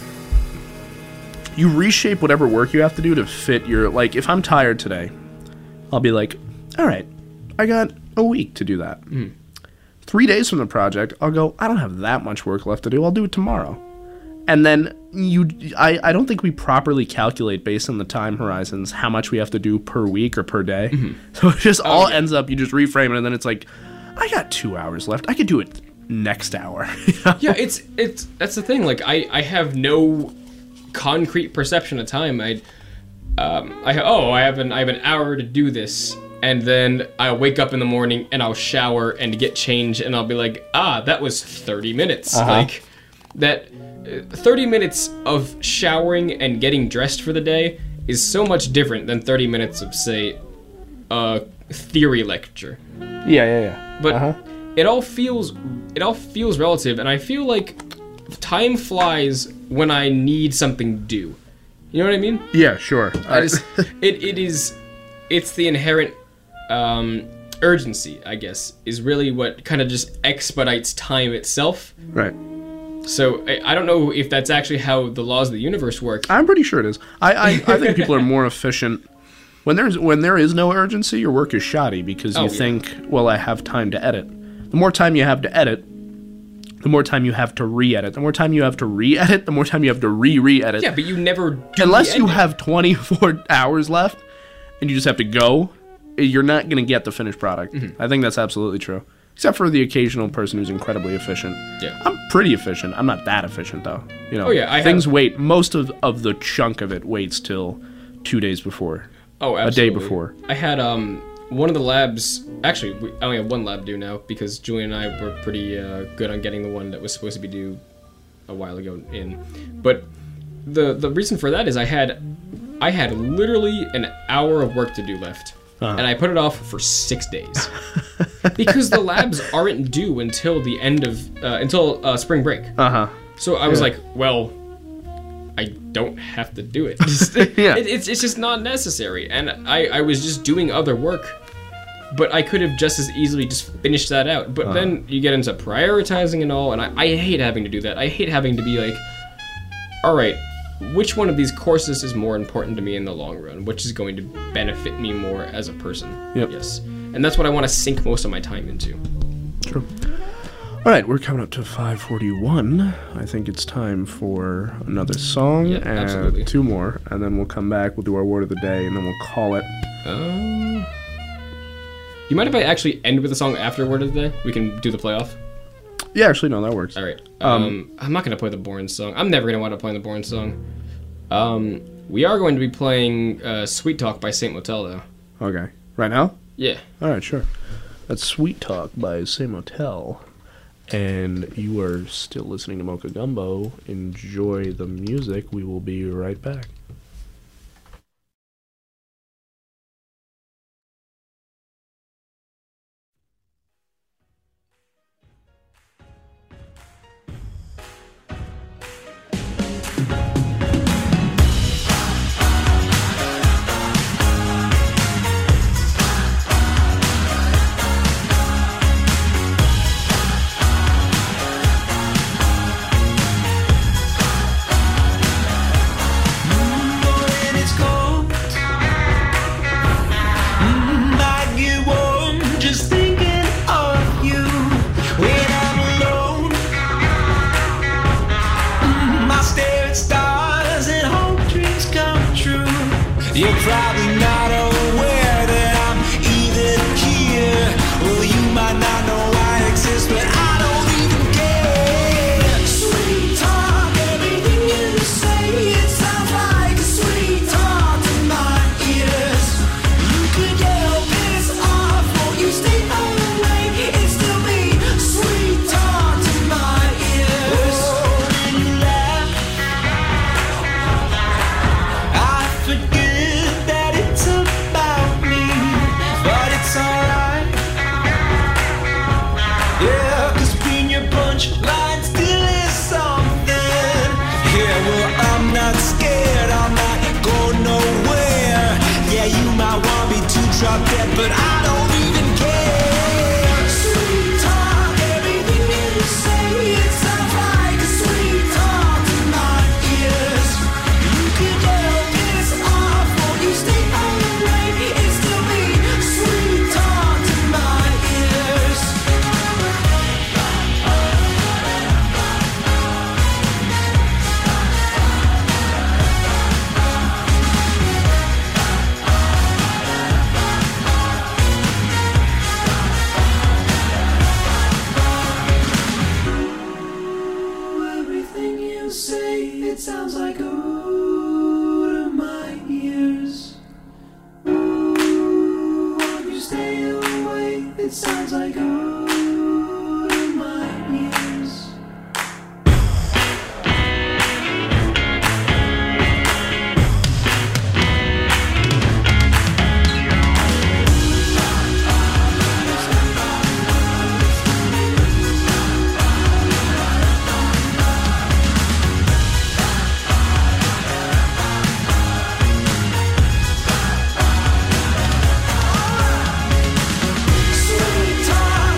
You reshape whatever work you have to do to fit your like. If I'm tired today, I'll be like, all right, I got a week to do that. Three days from the project, I'll go. I don't have that much work left to do. I'll do it tomorrow. And then you, I, I don't think we properly calculate based on the time horizons how much we have to do per week or per day. So it just all yeah. ends up you just reframe it, and then it's like, I got two hours left. I could do it next hour. You know? Yeah, it's it's that's the thing. Like I I have no concrete perception of time. I um I ha- oh I have an I have an hour to do this, and then I wake up in the morning and I'll shower and get changed, and I'll be like, ah, that was thirty minutes. Uh-huh. Like that uh, thirty minutes of showering and getting dressed for the day is so much different than thirty minutes of say a theory lecture. Yeah, yeah, yeah. But Uh-huh. it all feels it all feels relative, and I feel like time flies when I need something due. You know what I mean? Yeah, sure. I just it, it is it's the inherent um, urgency, I guess, is really what kind of just expedites time itself. right. So I, I don't know if that's actually how the laws of the universe work. I'm pretty sure it is. I, I, I think people are more efficient when there's when there is no urgency. Your work is shoddy because you Oh, yeah. think, well, I have time to edit. The more time you have to edit, the more time you have to re-edit. The more time you have to re-edit, the more time you have to re-re-edit. Yeah, but you never do Unless the you ending. have twenty-four hours left and you just have to go, you're not going to get the finished product. Mm-hmm. I think that's absolutely true. Except for the occasional person who's incredibly efficient. Yeah. I'm pretty efficient. I'm not that efficient, though. You know, Oh, yeah, I things have- wait. Most of, of the chunk of it waits till two days before. Oh, A absolutely. day before. I had um one of the labs. Actually, we, I only have one lab due now because Julian and I were pretty uh, good on getting the one that was supposed to be due a while ago in. But the the reason for that is I had I had literally an hour of work to do left, Uh-huh. and I put it off for six days because the labs aren't due until the end of uh, until uh, spring break. Uh huh. So I was Yeah. like, well, I don't have to do it. Yeah. it it's, it's just not necessary. And I, I was just doing other work, but I could have just as easily just finished that out. But Uh-huh. then you get into prioritizing and all, and I, I hate having to do that. I hate having to be like, all right, which one of these courses is more important to me in the long run? Which is going to benefit me more as a person? Yep. Yes. And that's what I want to sink most of my time into. True. All right, we're coming up to five forty-one. I think it's time for another song Yeah, and absolutely. two more, and then we'll come back. We'll do our word of the day, and then we'll call it. Um, you mind if I actually end with a song after Word of the Day? We can do the playoff. Yeah, actually, no, that works. All right. Um, I'm not gonna play the boring song. I'm never gonna wind up playing the boring song. Um, we are going to be playing uh, "Sweet Talk" by Saint Motel, though. Okay. Right now? Yeah. All right, sure. That's Sweet Talk by Saint Motel. And you are still listening to Mocha Gumbo. Enjoy the music. We will be right back. You're probably not aware that I'm even here. Well, you might not know I exist, but I don't even care. Sweet talk, everything you say, it sounds like a sweet talk to my ears. You could yell this off, won't you stay away? It's still me, sweet talk to my ears. Oh, when you laugh, I forget that it's about me, but it's alright. Yeah, 'cause being your punchline still is something. Yeah, well, I'm not scared, I'm not going nowhere. Yeah, you might want me to drop dead, but I don't even care. Sweet talk, everything you say, it sounds like a sweet talk to my ears. You could yell this off, won't you stay away? It's still me, sweet talk to my ears. Everything you say, it sounds like ooh to my ears. Ooh, won't you stay away? It sounds like ooh to my ears. Sweet talk,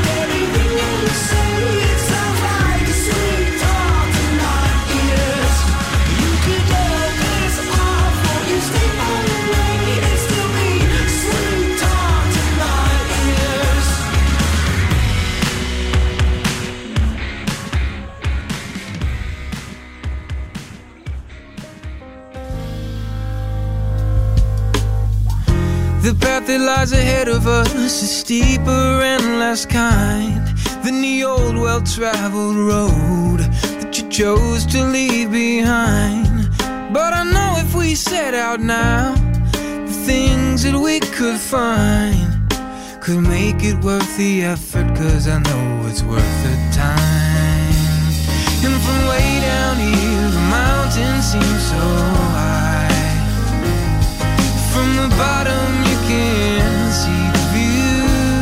The path that lies ahead of us is steeper and less kind than the old well-traveled road that you chose to leave behind. But I know if we set out now, the things that we could find could make it worth the effort, 'cause I know it's worth the time. And from way down here, the mountains seem so high. From the bottom you can see the view.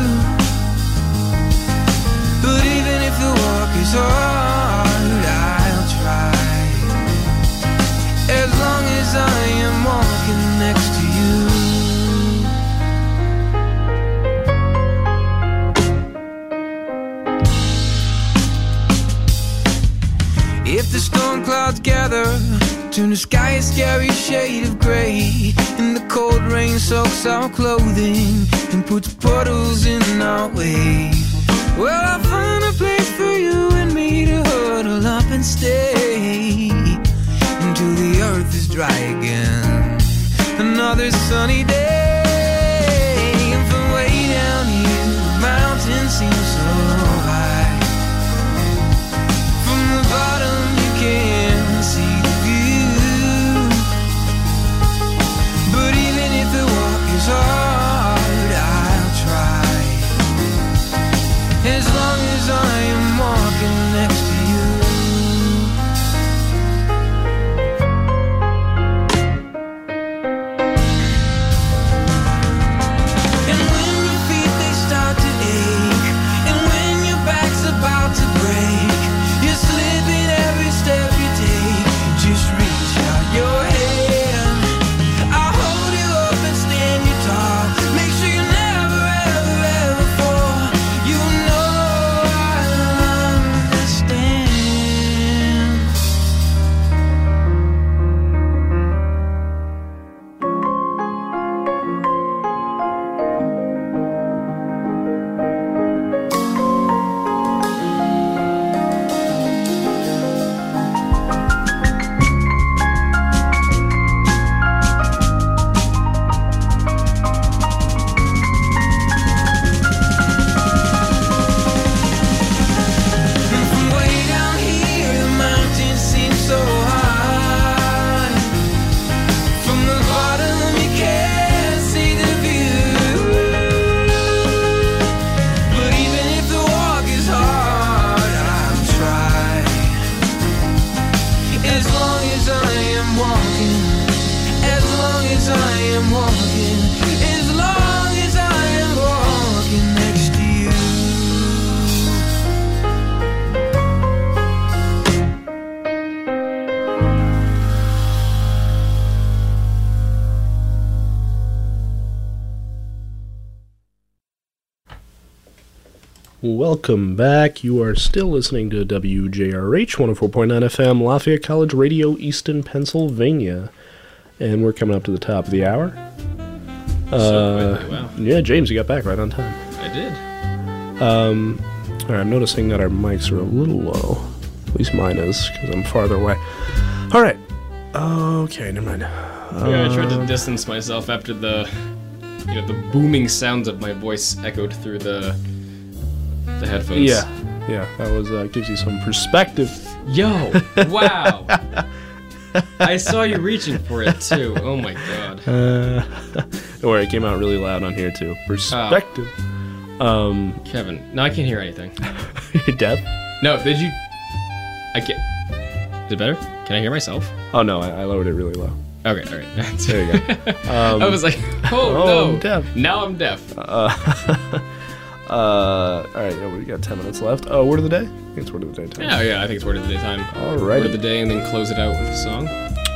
But even if the walk is hard, I'll try, as long as I am walking next to you. If the storm clouds gather, turn the sky a scary shade of gray, and the cold rain soaks our clothing and puts puddles in our way, well, I'll find a place for you and me to huddle up and stay until the earth is dry again. Another sunny day. And from way down here, the mountains seem so high. From the bottom you can see the view. But even if the walk is hard, I'll try, as long as I am walking next to you. And when your feet they start to ache, and when your back's about to break, you slip in every step you take. Just reach out your hand, I'll hold you up and stand you tall. Make sure you never, ever, ever fall. You know I'll understand. And from way down here, the mountains seem so high. From the bottom you can't see the view. But even if the walk is hard, I'll try, as long as I am walking, as long as I am walking, as long as I am walking next to you. Welcome back. You are still listening to W J R H one oh four point nine F M, Lafayette College Radio, Easton, Pennsylvania. And we're coming up to the top of the hour. So Uh, quickly, wow. yeah, James, you got back right on time. I did. Um, all right, I'm noticing that our mics are a little low. At least mine is, because I'm farther away. All right. Okay, never mind. Yeah, I tried to distance myself after the, you know, the booming sounds of my voice echoed through the, the headphones. Yeah, yeah, that was uh, gives you some perspective. Yo, wow. I saw you reaching for it too. Oh my god. Uh, don't worry, it came out really loud on here too. Perspective. Um, Kevin, no, I can't hear anything. you're deaf? No, did you? I can't. Is it better? Can I hear myself? Oh no, I, I lowered it really low. Okay, all right. There you go. Um, I was like, oh, oh, no. I'm deaf. Now I'm deaf. Uh, uh, all right, yeah, we got ten minutes left. Oh, word of the day? I think it's word of the day time. Yeah, yeah, I think it's word of the day time. All Word right. of the day, and then close it out with a song.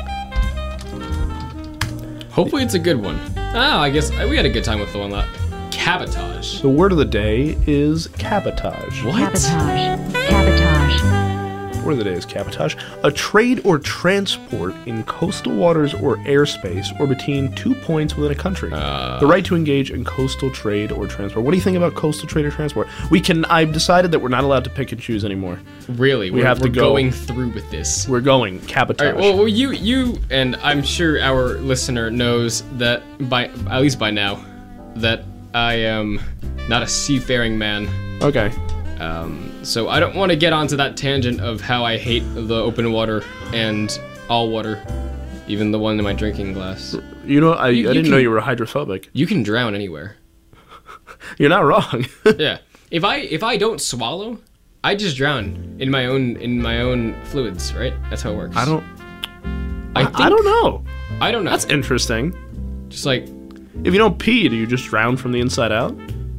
Hopefully it's a good one. Oh, I guess we had a good time with the one that cabotage. The word of the day is cabotage. What? Cabotage. Cabotage. Word of the day is cabotage. A trade or transport in coastal waters or airspace or between two points within a country. Uh, the right to engage in coastal trade or transport. What do you think about coastal trade or transport? We can. I've decided that we're not allowed to pick and choose anymore. Really, We we're, have to we're go- going through with this. We're going cabotage. All right, well, well, you, you, and I'm sure our listener knows that by at least by now, that I am not a seafaring man. Okay. Um, so I don't want to get onto that tangent of how I hate the open water and all water, even the one in my drinking glass. You know, I, You- I you didn't know can- you were hydrophobic. You can drown anywhere. You're not wrong. Yeah. If I if I don't swallow, I just drown in my own in my own fluids, right? That's how it works. I don't. I, I, think, I don't know. I don't know. That's interesting. just like If you don't pee, do you just drown from the inside out?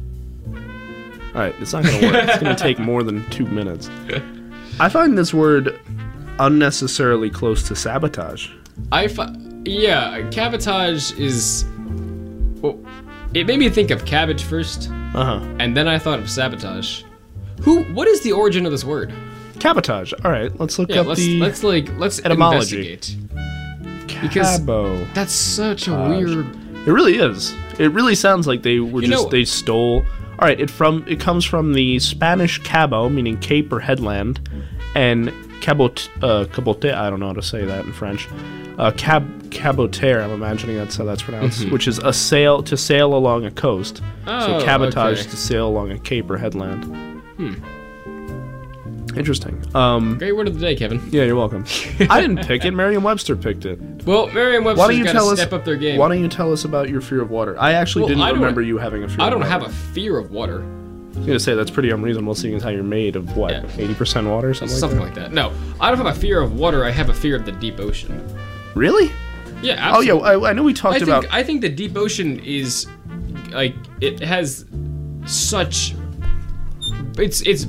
All right, it's not gonna work. It's gonna take more than two minutes. I find this word unnecessarily close to sabotage. I fi- yeah, cabotage is. Well, it made me think of cabbage first, Uh huh. and then I thought of sabotage. Who? What is the origin of this word? Cabotage. All right, let's look Yeah, up let's the let's like let's etymology. investigate. because- cabo. That's such a Taj. weird. It really is. It really sounds like they were You just know- they stole. All right, it from it comes from the Spanish cabo, meaning cape or headland, and cabot uh, cabote. I don't know how to say that in French. Uh, cab cabotaire. I'm imagining that's how that's pronounced, which is a sail to sail along a coast. Oh, so cabotage okay. to sail along a cape or headland. Hmm. Interesting. Um, Great word of the day, Kevin. yeah, you're welcome. I didn't pick it. Merriam-Webster picked it. Well, Why Merriam-Webster's don't you got tell to us? step up their game. Why don't you tell us about your fear of water? I actually Well, didn't I don't- remember you having a fear. I of don't water. have a fear of water. I was gonna say that's pretty unreasonable, seeing as how you're made of what, Yeah. eighty percent water, or something, Something like like that. No, I don't have a fear of water. I have a fear of the deep ocean. that. Really? Yeah, Oh absolutely. yeah, I, I know we talked I think about. I think the deep ocean is like it has such it's it's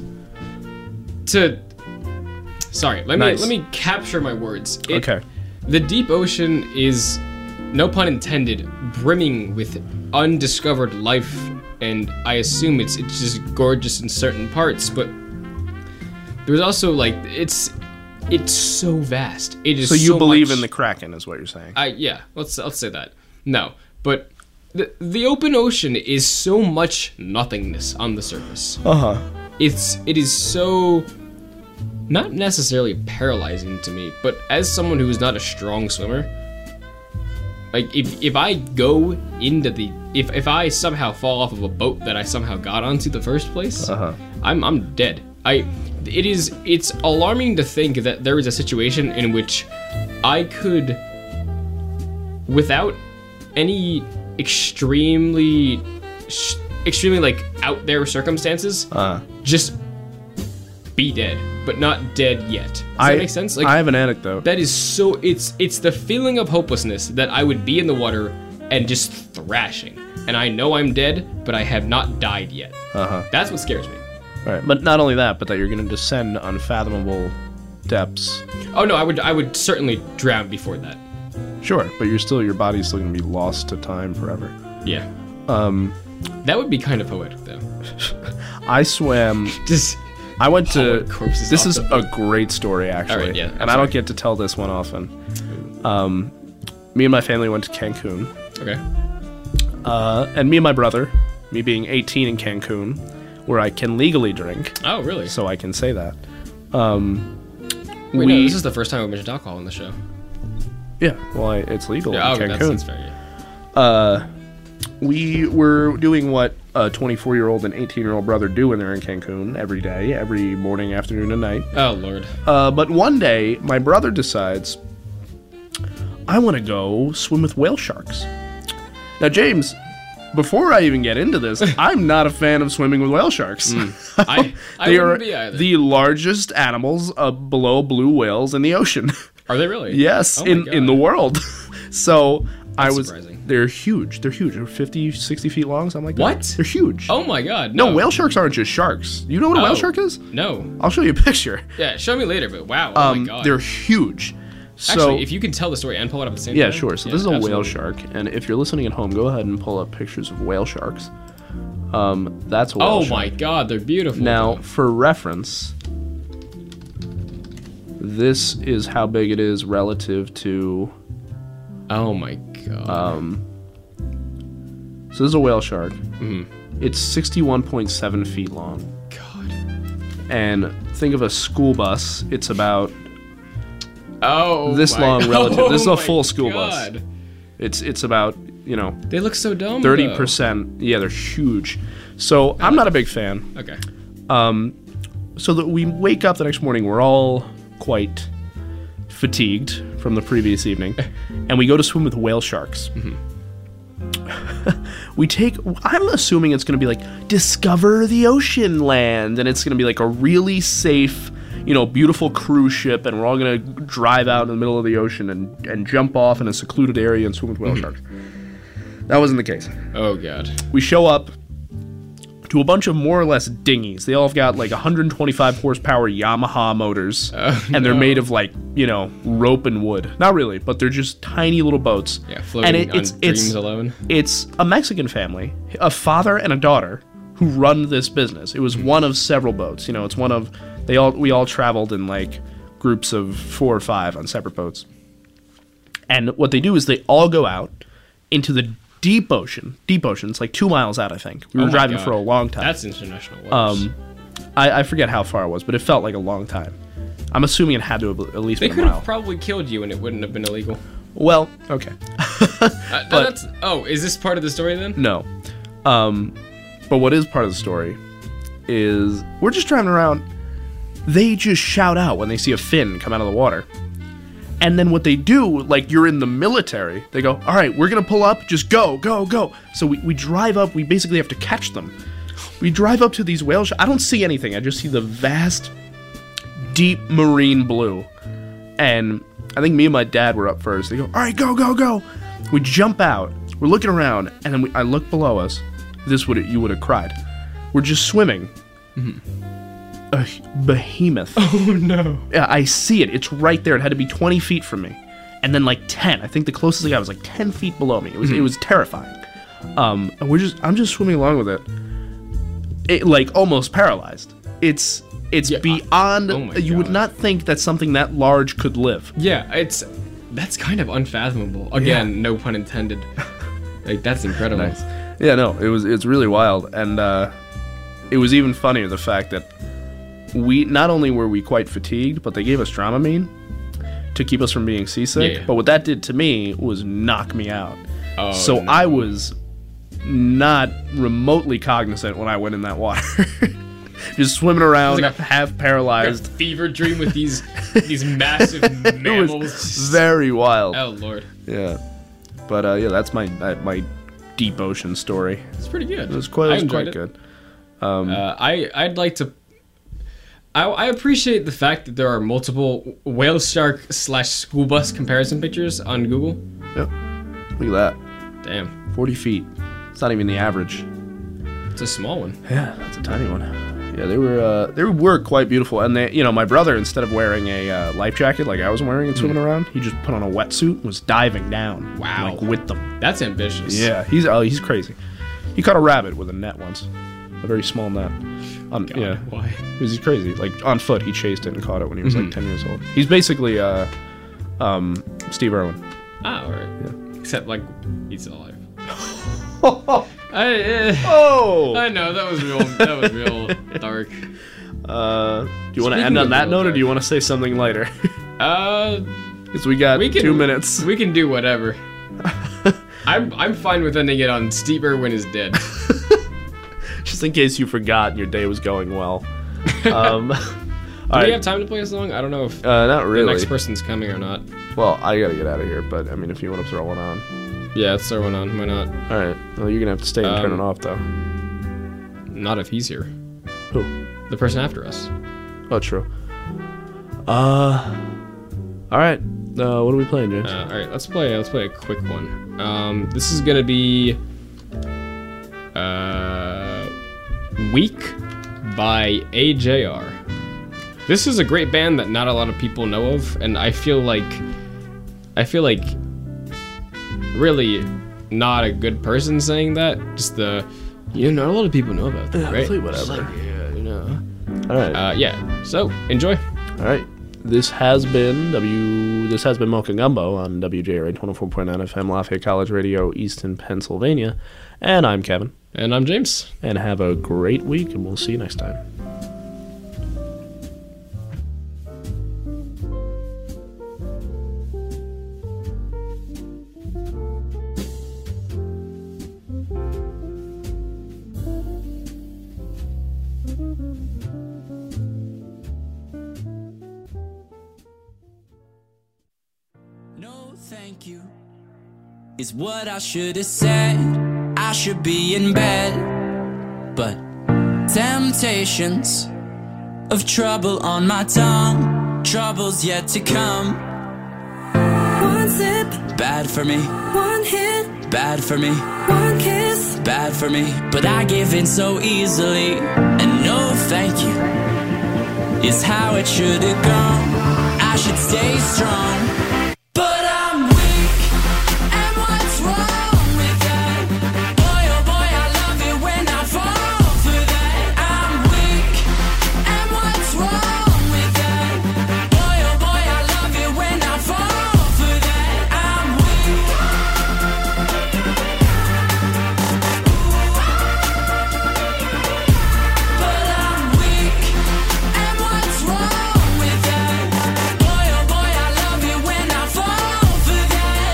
to sorry let me Nice. let me capture my words. It- Okay. The deep ocean is, no pun intended, brimming with undiscovered life, and I assume it's it's just gorgeous in certain parts, but there's also like it's it's so vast. It is so you believe much- in the Kraken, is what you're saying? I yeah, let's let's say that. No, but the the open ocean is so much nothingness on the surface. Uh huh. It's it is so not necessarily paralyzing to me, but as someone who is not a strong swimmer, like if if I go into the if if I somehow fall off of a boat that I somehow got onto the first place, Uh-huh. I'm I'm dead. I it is it's alarming to think that there is a situation in which I could, without any extremely sh- extremely like out there circumstances, Uh, just be dead, but not dead yet. Does I that make sense? Like I have an anecdote. that is so it's it's the feeling of hopelessness that I would be in the water and just thrashing. And I know I'm dead, but I have not died yet. Uh huh. That's what scares me. Right, but not only that, but that you're gonna descend unfathomable depths. Oh no, I would I would certainly drown before that. Sure, but you're still your body's still gonna be lost to time forever. Yeah. Um, That would be kind of poetic though. I swam. Just I went to. Hauling corpses This off is the a great story, actually, All right, yeah, I'm and I don't sorry. get to tell this one often. Um, me and my family went to Cancun, okay. uh, and me and my brother, me being eighteen in Cancun, where I can legally drink, Oh really? so I can say that. Um, Wait, we, no, this is the first time we mentioned alcohol on the show. yeah, well, I, it's legal Yeah, in oh, that's, Cancun. that's fair. Yeah. uh, we were doing what a twenty-four-year-old and eighteen-year-old brother do when they're in Cancun every day, every morning, afternoon, and night. Oh lord. Uh, but one day, my brother decides, I want to go swim with whale sharks. Now, James, before I even get into this, I'm not a fan of swimming with whale sharks. I I they wouldn't are be either. the largest animals uh, below blue whales in the ocean. Are they really? Yes, Oh my in, in the God. world. So I That's was. surprising. They're huge. They're huge. They're fifty, sixty feet long, something like that. What? They're huge. Oh my god. no, No, whale sharks aren't just sharks. You know what a whale Oh. shark is? No. I'll show you a picture. Yeah, show me later, but wow. Oh Um, my god. they're huge. So, Actually, if you can tell the story and pull it up at the same yeah, time. sure. So yeah, this is a absolutely. whale shark, and if you're listening at home, go ahead and pull up pictures of whale sharks. Um, that's a whale Oh shark. my god, they're beautiful. Now, though. for reference, this is how big it is relative to. Oh my god. Um, so this is a whale shark. Mhm. It's sixty-one point seven feet long, God. and think of a school bus. It's about Oh. this my- long relative. This is a Oh full my school bus. god. It's it's about you know, They look so dumb. thirty though. percent. Yeah, they're huge. So I'm not a big fan. Okay. So that we wake up the next morning, we're all quite fatigued from the previous evening, and we go to swim with whale sharks. We take, I'm assuming it's going to be like, discover the ocean land, and it's going to be like a really safe, you know, beautiful cruise ship, and we're all going to drive out in the middle of the ocean and, and jump off in a secluded area and swim with whale sharks. That wasn't the case. Oh god. We show up to a bunch of more or less dinghies. They all have got like one hundred twenty-five horsepower Yamaha motors, Oh, and they're no. made of like, you know, rope and wood. Not really, but they're just tiny little boats. Yeah, floating and it, on it's, Dreams it's, Alone. It's a Mexican family, a father and a daughter, who run this business. It was Hmm. one of several boats. You know, it's one of they all we all traveled in like groups of four or five on separate boats. And what they do is they all go out into the deep ocean. Deep ocean. It's like two miles out, I think. We Oh were my driving God. for a long time. That's international waters. Um, I, I forget how far it was, but it felt like a long time. I'm assuming it had to have at least they been a could mile. have probably killed you and it wouldn't have been illegal. Well, okay. Uh, no, But- that's, oh, is this part of the story then? No. Um, but what is part of the story is we're just driving around. They just shout out when they see a fin come out of the water. And then what they do, like you're in the military, they go, all right, we're going to pull up, just go, go, go. So we, we drive up, we basically have to catch them. We drive up to these whale sh- I don't see anything. I just see the vast, deep marine blue. And I think me and my dad were up first. They go, all right, go, go, go. We jump out. We're looking around, and then we, I look below us. This would you would have cried. We're just swimming. A behemoth. Oh no. Yeah, I see it. It's right there. It had to be twenty feet from me, and then like ten. I think the closest I got was like ten feet below me. It was it was terrifying. Um, and we're just I'm just swimming along with it. It like almost paralyzed. It's it's Yeah, I- beyond. oh my you would God. not think that something that large could live. Yeah, it's that's kind of unfathomable. Again, no pun intended. Like that's incredible. Nice. Yeah, no, it was it's really wild, and uh, it was even funnier the fact that we not only were we quite fatigued, but they gave us Dramamine to keep us from being seasick. Yeah. But what that did to me was knock me out. Oh, so no. I was not remotely cognizant when I went in that water. Just swimming around, It's like a- half paralyzed. fever dream with these these massive It mammals. was very wild. Oh lord, Yeah, but uh, yeah, that's my my my deep ocean story. it's pretty good. It was quite, it I was enjoyed quite it. good. Uh, I I'd like to. I, I appreciate the fact that there are multiple whale shark slash school bus comparison pictures on Google. Yep. Look at that. Damn, forty feet. It's not even the average. it's a small one. Yeah, that's a tiny one. Yeah, they were uh, they were quite beautiful, and they, you know, my brother, instead of wearing a uh, life jacket like I was wearing and swimming around, he just put on a wetsuit and was diving down. Wow. like with them. That's ambitious. Yeah, he's oh, he's crazy. He caught a rabbit with a net once, a very small net. Um, God, yeah, why? he was crazy. Like on foot, he chased it and caught it when he was like ten years old. He's basically uh, um, Steve Irwin. Ah, alright. Except like he's alive. I, uh, Oh. I know that was real. That was real dark. Uh, do you want to Speaking end on of that real note, or dark. do you want to say something lighter? Uh, Because we got we can two minutes. We can do whatever. I'm I'm fine with ending it on Steve Irwin is dead. Just in case you forgot and your day was going well. Um, Do all we right. have time to play a song? I don't know if Uh, not the really. next person's coming or not. Well, I gotta get out of here, but I mean, if you want to throw one on. Yeah, let's throw one on. Why not? All right. Well, you're gonna have to stay and turn Um, it off, though. Not if he's here. Who? The person after us. Oh, true. Uh. All right. Uh, what are we playing, James? Uh, all right, let's play. Let's play a quick one. Um, this is gonna be uh, "Weak" by A J R. This is a great band that not a lot of people know of, and I feel like I feel like really not a good person saying that. Just the you know, not a lot of people know about that, right? play whatever. Yeah, you know. All right. Uh, yeah. So enjoy. All right. This has been W. This has been Milk and Gumbo on W J R A twenty-four point nine F M, Lafayette College Radio, Easton, Pennsylvania. And I'm Kevin. And I'm James. And have a great week, and we'll see you next time. thank you is what I should have said. I should be in bed, but temptations of trouble on my tongue, trouble's yet to come. One sip, Bad for me, one hit, bad for me, one kiss. bad for me. But I give in so easily, and no thank you is how it should have gone. I should stay strong, but I'm weak, and what's wrong with that? Boy, oh boy, I love it when I fall for that. I'm weak, and what's wrong with that? Boy, oh boy, I love it when I fall for that. I'm weak. But I'm weak, and what's wrong with that? Boy, oh boy, I love it when I fall for that.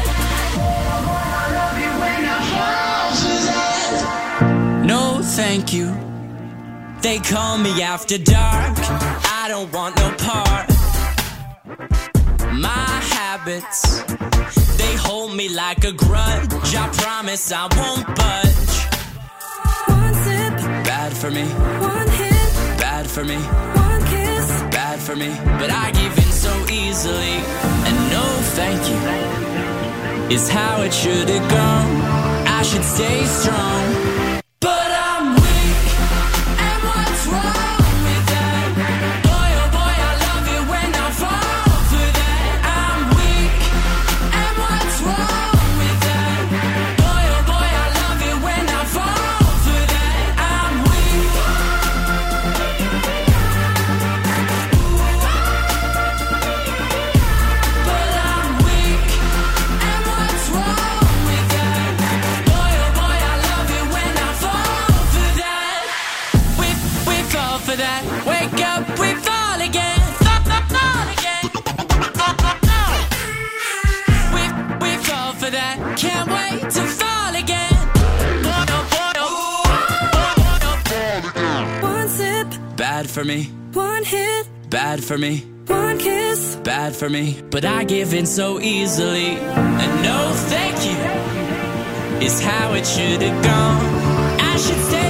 No, thank you. They call me after dark. I don't want no part. My habits, they hold me like a grudge. I promise I won't budge. One sip, Bad for me, one hit, bad for me, one kiss. bad for me. But I give in so easily, and no thank you is how it should have gone. I should stay strong, but I'm weak, and what's wrong with that? Boy, oh boy, I love it when I fall for that. I'm weak, and what's wrong with that? Boy, oh boy, I love it when I fall for that. I'm weak. But I'm weak, and what's wrong with that? Boy, oh boy, I love it when I fall for that. We, we fall for that. Wake up, we fall again. Fall, fall, fall again. We, we fall for that. Can't wait to fall again. Boy, oh boy, oh. Boy, oh, boy. One sip, Bad for me, one hit, bad for me, one kiss. bad for me. But I give in so easily, and no thank you is how it should have gone. I should stay